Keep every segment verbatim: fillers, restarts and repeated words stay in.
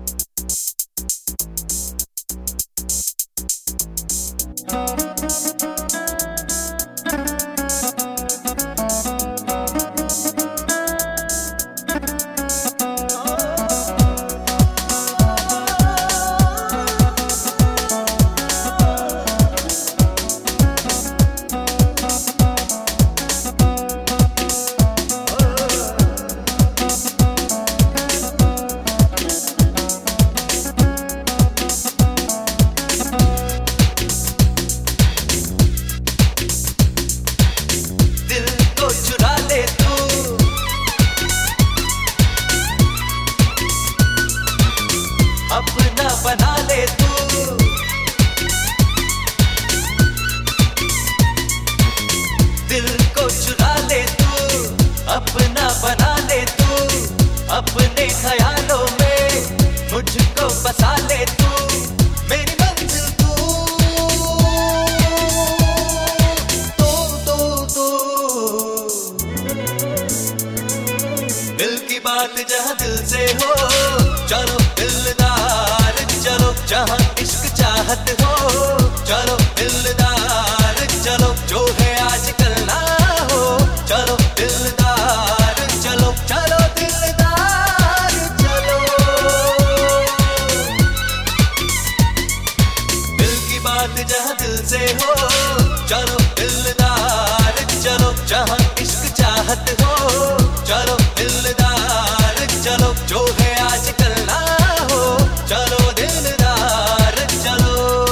अपना बना ले तू, दिल को चुरा ले तू, अपना बना ले तू, अपने ख्यालों में मुझको बसा ले तू, मेरी मंजिल तू, तू तू तू दिल की बात जहाँ दिल से हो, चलो दिलदार चलो जहाँ इश्क चाहत हो, चलो दिलदार चलो जो है आज कल ना हो, चलो दिलदार चलो चलो दिलदार चलो, दिल की बात जहाँ दिल से हो, चलो दिलदार चलो जहाँ इश्क चाहत हो, चलो दिलदार चलो जो है आज कल ना हो, चलो दिलदार चलो।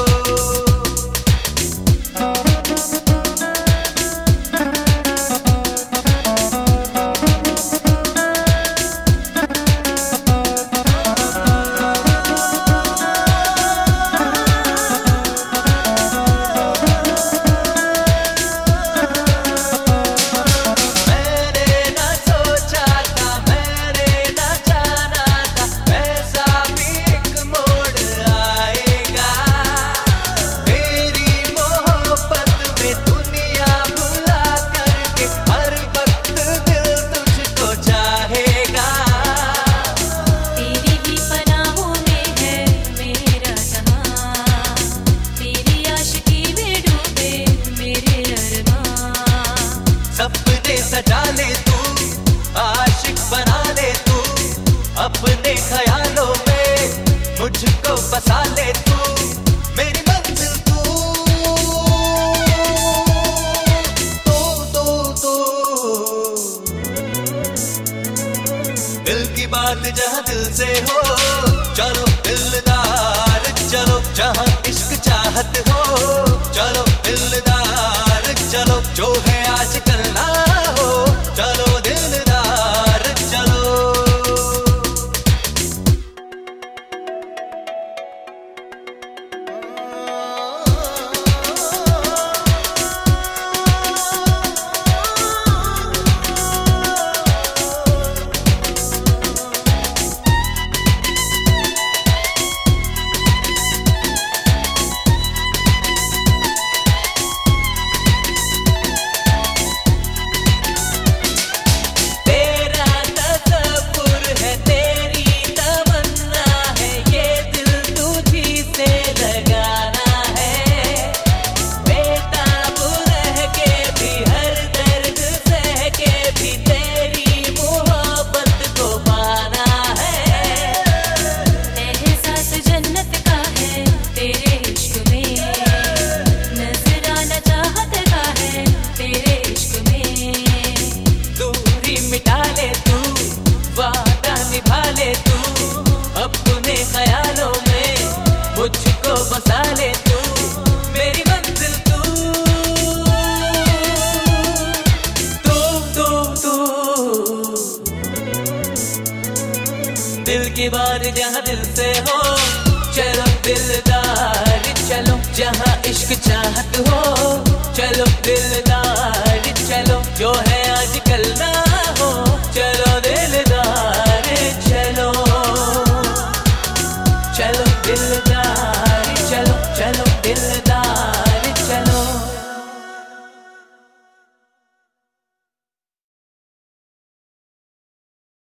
सजा ले तू, आशिक बना ले तू, अपने ख्यालों में मुझको बसा ले तू, मेरी मंजिल तू, तू तू तू दिल की बात जहाँ दिल से हो, चलो दिलदार चलो जहाँ इश्क चाहत हो, चलो दिलदार चलो जो है आज कल ना हो, चलो दिलदार चलो। मुझको बसा ले तू, मेरी मंजिल तू, तू तू तू दिल की बात जहाँ दिल से हो, चलो दिलदार चलो जहाँ इश्क चाहत हो, चलो दिलदार चलो जो है